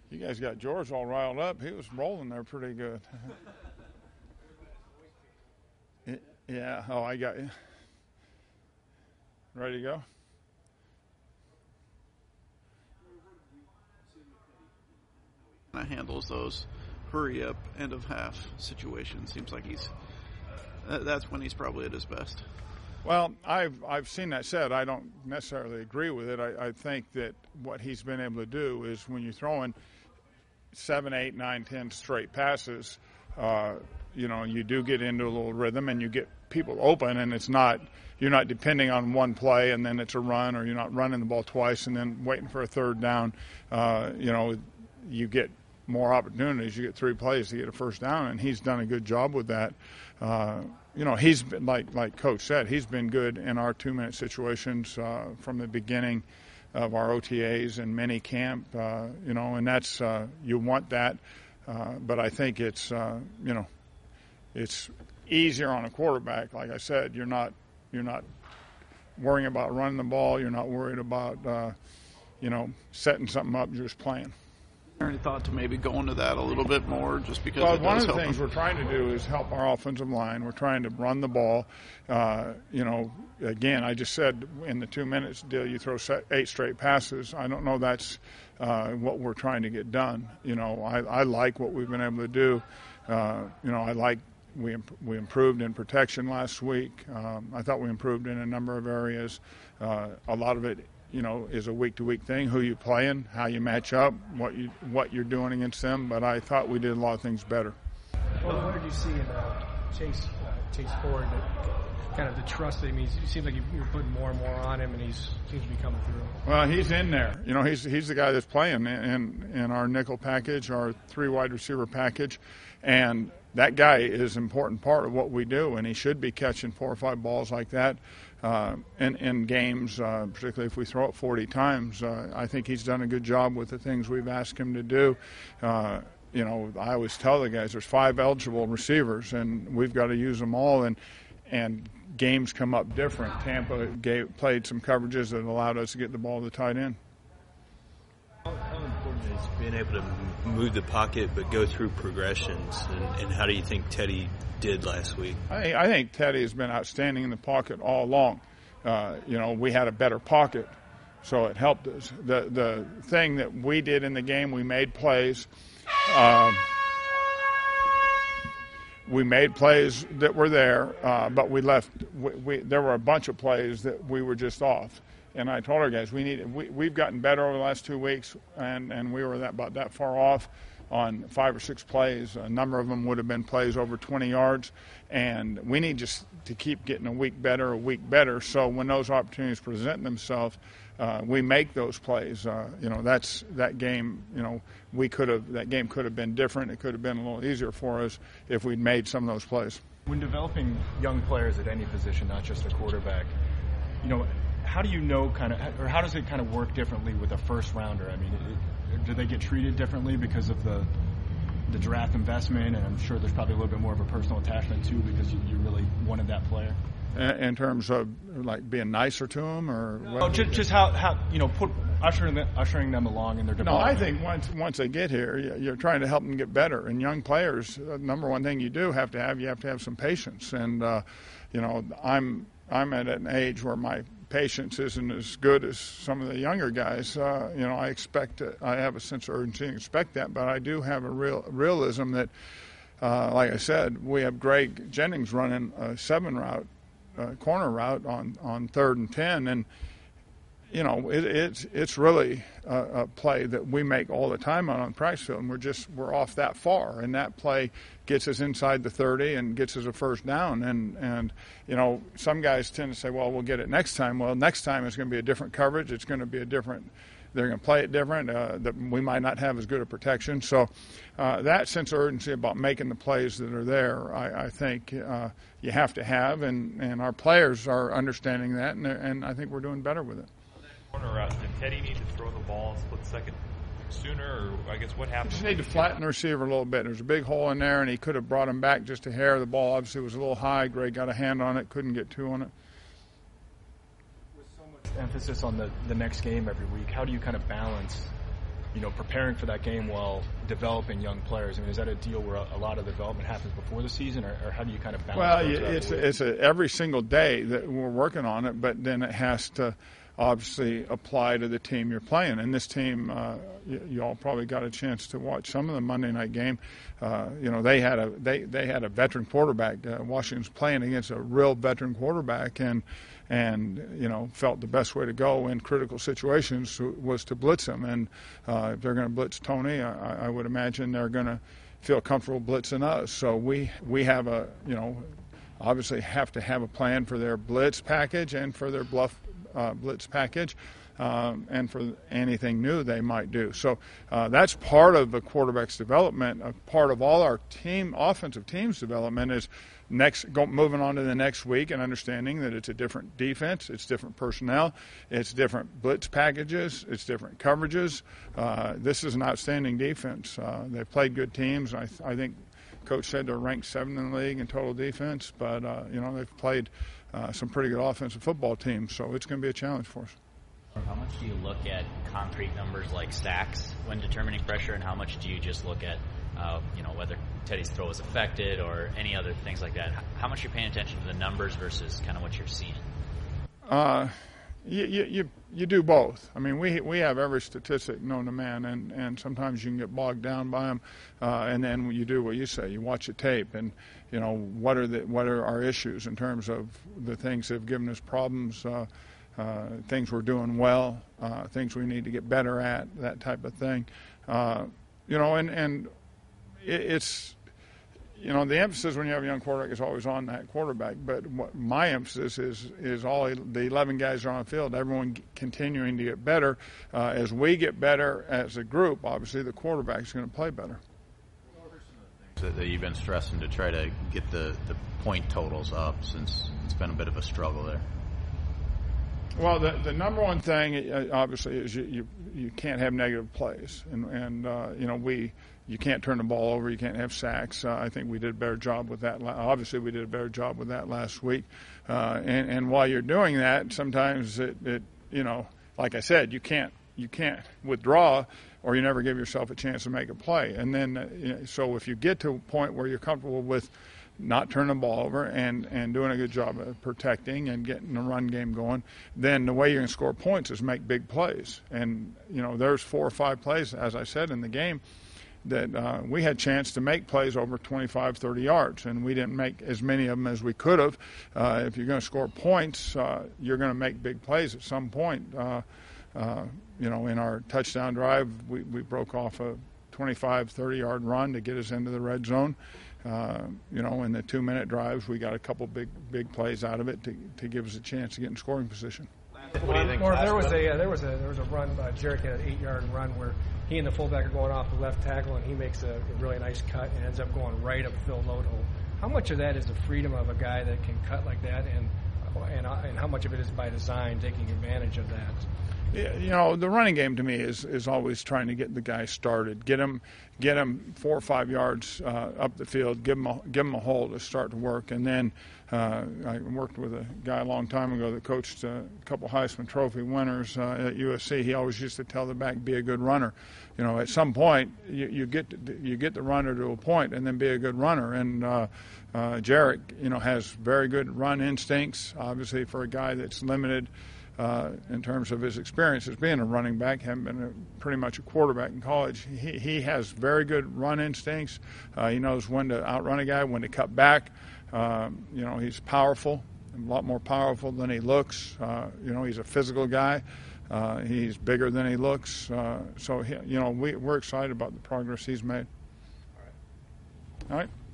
You guys got George all riled up. He was rolling there pretty good. Yeah. Oh, I got you. Ready to go? Handles those hurry up end of half situations. Seems like that's when he's probably at his best. Well, I've seen that said. I don't necessarily agree with it. I think that what he's been able to do is when you're throwing 7, 8, 9, 10 straight passes, you do get into a little rhythm and you get people open, and you're not depending on one play and then it's a run, or you're not running the ball twice and then waiting for a third down. You get more opportunities. You get 3 plays to get a first down, and he's done a good job with that. He's been, like Coach said, he's been good in our 2-minute situations from the beginning of our OTAs and mini camp, and that's you want that. But I think it's easier on a quarterback. Like I said, you're not worrying about running the ball. You're not worried about setting something up. You're just playing. Any thought to maybe go into that a little bit more, just because? Well, one of the things we're trying to do is help our offensive line. We're trying to run the ball. Again, I just said in the 2 minutes deal, you throw 8 straight passes. I don't know that's what we're trying to get done. I like what we've been able to do. I like we improved in protection last week. I thought we improved in a number of areas. A lot of it, is a week-to-week thing, who you playing, how you match up, what you're doing against them. But I thought we did a lot of things better. Well, what did you see in Chase Ford, kind of the trust that it seems like you're putting more and more on him, and he seems to be coming through? Well, he's in there. He's the guy that's playing in our nickel package, our 3 wide receiver package, and that guy is an important part of what we do, and he should be catching 4 or 5 balls like that. In games, particularly if we throw it 40 times, I think he's done a good job with the things we've asked him to do. I always tell the guys there's 5 eligible receivers, and we've got to use them all. And games come up different. Tampa played some coverages that allowed us to get the ball to the tight end. How important is being able to move the pocket but go through progressions, and how do you think Teddy did last week? I think Teddy has been outstanding in the pocket all along. We had a better pocket, so it helped us. The thing that we did in the game, we made plays. We made plays that were there, but we left. There were a bunch of plays that we were just off. And I told our guys we've gotten better over the last 2 weeks, and we were about that far off on 5 or 6 plays. A number of them would have been plays over 20 yards, and we need just to keep getting a week better. So when those opportunities present themselves, we make those plays. That's that game. That game could have been different. It could have been a little easier for us if we'd made some of those plays. When developing young players at any position, not just a quarterback, how do you know or how does it kind of work differently with a first rounder? I mean, do they get treated differently because of the draft investment? And I'm sure there's probably a little bit more of a personal attachment too, because you really wanted that player. In terms of like being nicer to them, or what? Just how ushering them along in their development. No, I think once they get here, you're trying to help them get better. And young players, number one thing you have to have some patience. And I'm at an age where my patience isn't as good as some of the younger guys. I expect it. I have a sense of urgency and expect that, but I do have a realism that, like I said, we have Greg Jennings running a 7 route, corner route on 3rd and 10, and it's really a play that we make all the time on the practice field, and we're off that far, and that play gets us inside the 30 and gets us a first down. And some guys tend to say, well, we'll get it next time. Well, next time it's going to be a different coverage. It's going to be they're going to play it different. That we might not have as good a protection. So that sense of urgency about making the plays that are there, I think you have to have, and our players are understanding that, and I think we're doing better with it. Corner route, did Teddy need to throw the ball a split second sooner, or I guess what happened? Just need to flatten the receiver a little bit. There's a big hole in there, and he could have brought him back just a hair. The ball obviously was a little high. Greg got a hand on it, couldn't get 2 on it. With so much emphasis on the next game every week, how do you kind of balance preparing for that game while developing young players? I mean, is that a deal where a lot of the development happens before the season, or how do you kind of balance? Well, it's every single day that we're working on it, but then it has to obviously apply to the team you're playing. And this team, you all probably got a chance to watch some of the Monday night game. They had a veteran quarterback. Washington's playing against a real veteran quarterback, and felt the best way to go in critical situations was to blitz him. And if they're going to blitz Tony, I would imagine they're going to feel comfortable blitzing us. So we have obviously have to have a plan for their blitz package and for their bluff blitz package, and for anything new they might do. So that's part of the quarterback's development. A part of all our offensive team's development is moving on to the next week and understanding that it's a different defense, it's different personnel, it's different blitz packages, it's different coverages. This is an outstanding defense. They've played good teams. I think Coach said they're ranked 7th in the league in total defense, but they've played some pretty good offensive football teams, so it's going to be a challenge for us. How much do you look at concrete numbers like sacks when determining pressure, and how much do you just look at whether Teddy's throw is affected or any other things like that? How much are you paying attention to the numbers versus kind of what you're seeing? You do both. I mean, we have every statistic known to man, and sometimes you can get bogged down by them, and then you do what you say. You watch the tape, and what are our issues in terms of the things that have given us problems, things we're doing well, things we need to get better at, that type of thing. It's the emphasis when you have a young quarterback is always on that quarterback. But my emphasis is all the 11 guys are on the field, everyone continuing to get better. As we get better as a group, obviously the quarterback's going to play better. What are some of the things that you've been stressing to try to get the point totals up, since it's been a bit of a struggle there? Well, the number one thing, obviously, is you can't have negative plays, and you can't turn the ball over, you can't have sacks. I think we did a better job with that. Obviously, we did a better job with that last week. And while you're doing that, sometimes it like I said, you can't withdraw, or you never give yourself a chance to make a play. And then, so if you get to a point where you're comfortable with not turning the ball over and doing a good job of protecting and getting the run game going, then the way you're going to score points is make big plays. And, there's 4 or 5 plays, as I said, in the game that we had a chance to make plays over 25, 30 yards, and we didn't make as many of them as we could have. If you're going to score points, you're going to make big plays at some point. In our touchdown drive, we broke off a 25, 30-yard run to get us into the red zone. In the 2-minute drives, we got a couple big plays out of it to give us a chance to get in scoring position. What do you think? There was a run. Jarek had an 8-yard run where he and the fullback are going off the left tackle, and he makes a really nice cut and ends up going right up Phil Loadhole. How much of that is the freedom of a guy that can cut like that, and how much of it is by design, taking advantage of that? The running game to me is always trying to get the guy started, get him 4 or 5 yards up the field, give him a hole to start to work, and then I worked with a guy a long time ago that coached a couple Heisman Trophy winners at USC. He always used to tell the back, be a good runner. At some point you get the runner to a point, and then be a good runner. And Jarek, has very good run instincts. Obviously, for a guy that's limited in terms of his experience as being a running back, having been pretty much a quarterback in college, he has very good run instincts. He knows when to outrun a guy, when to cut back. He's powerful, a lot more powerful than he looks. He's a physical guy. He's bigger than he looks. So we're excited about the progress he's made. All right.